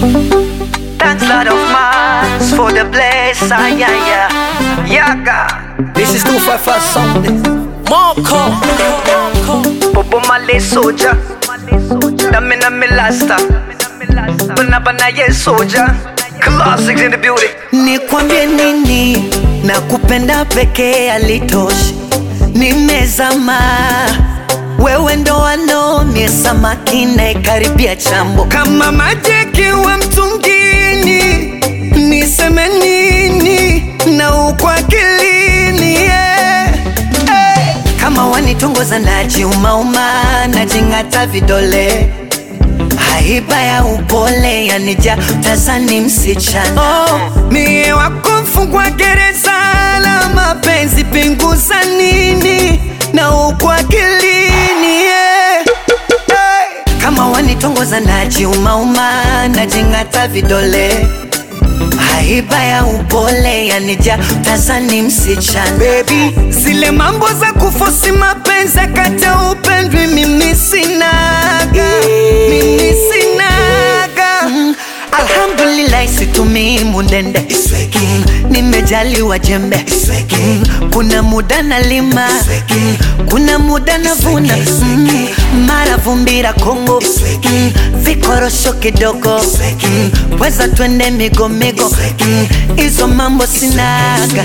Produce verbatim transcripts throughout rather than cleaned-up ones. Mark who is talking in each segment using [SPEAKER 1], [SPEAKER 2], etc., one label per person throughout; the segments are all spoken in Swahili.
[SPEAKER 1] Thanks Lord of Mars for the bless, ah, yeah, yeah. Yaga.
[SPEAKER 2] This is two five five something. Marco.
[SPEAKER 1] Bobo Malay soldier. Damina Milasta. Banabana yes soldier. Classics in the beauty.
[SPEAKER 2] Nikwambie nini, nakupenda pekee halitoshi. Nimezama, wewe ndo wano mie samaki naikaribia chambo. Kama maji yakiwa mtungini, niseme nini na uko akilini, yeah. Hey. Kama wanitongoza najiumauma, najingata vidole. Haiba ya upole yanija tazani msichana. Oh, mie wakufungwa gereza la mapenzi, pinguza nini na uko akilini, yeah. Hey. Kama wanitongoza najiumauma, najingata vidole. Haiba ya upole yanija tazani msichana. Baby, zile mambo za kufosi mapenzi kata upendwi mimi sinaga, mimi sinaga. mm. Alhamdulillah situmi mundende, mm. Nimejaliwa jembe, mm. Kuna muda na lima, mm. Kuna muda na vuna, mm. Mara vumbira Kongo, mm. Vikorosho kidogo, mm. Weza twende migo migo, mm. Izo mambo sinaga.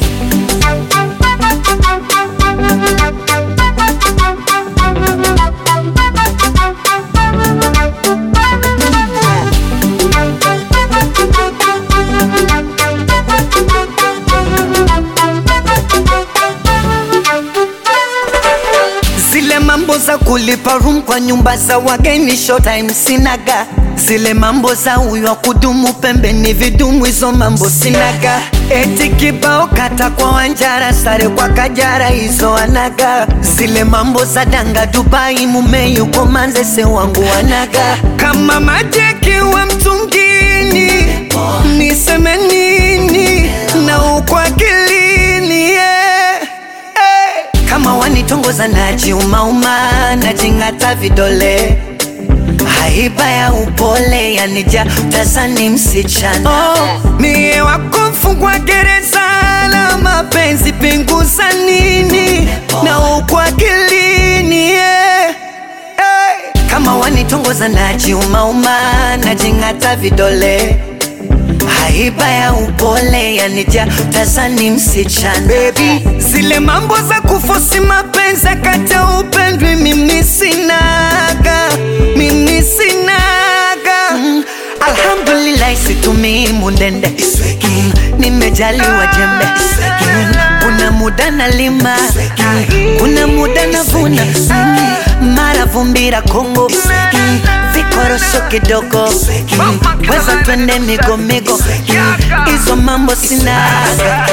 [SPEAKER 2] Zile mambo za kulipa room kwa nyumba za wageni short time sinaga. Zile mambo za uyo kudumu pembeni vidumu, hizo mambo sinaga. Eti kibao kata kwa wanjara sare kwa kajara, hizo anaga. Zile mambo za danga Dubai mume yuko Manzese wangu wanaga. Kama maji yakiwa mtungini, niseme nini na uko akilini, yeah. Hey. Kama wanitongoza najiumauma, najingata vidole. Haiba ya upole yanija tazani msichana. Oh, mie wakufungwa gereza la mapenzi, pinguza nini na uko akilini, yeah. Hey. Kama wanitongoza najiumauma, najingata vidole. Haiba ya upole yanija tazani msichana. Baby, zile mambo za kufosi mapenzi kata upendwi mimi sinaga, mimi sinaga. mm. Alhamdulillah situmi mundende, mm. Nimejaliwa jembe, mm. Kuna muda na lima, mm. Kuna muda na vuna, mm. Mara vumbira Kongo, mm. Vikorosho kidogo, mm. Weza twende migo migo, mm. Izo mambo sinaga.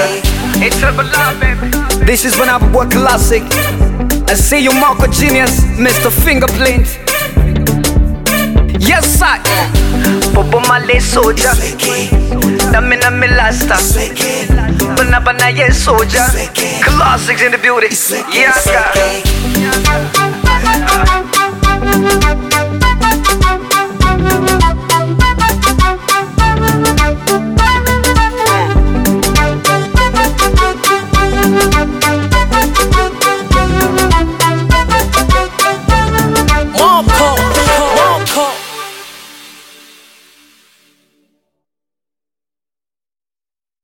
[SPEAKER 1] This is when I boy classic. I see you Marco Genius, Mister Fingerprint. Yes sir. Bobo Malay soldier. Damina Milasta. Banabana yes soldier. Classics in the beauty. Yeah.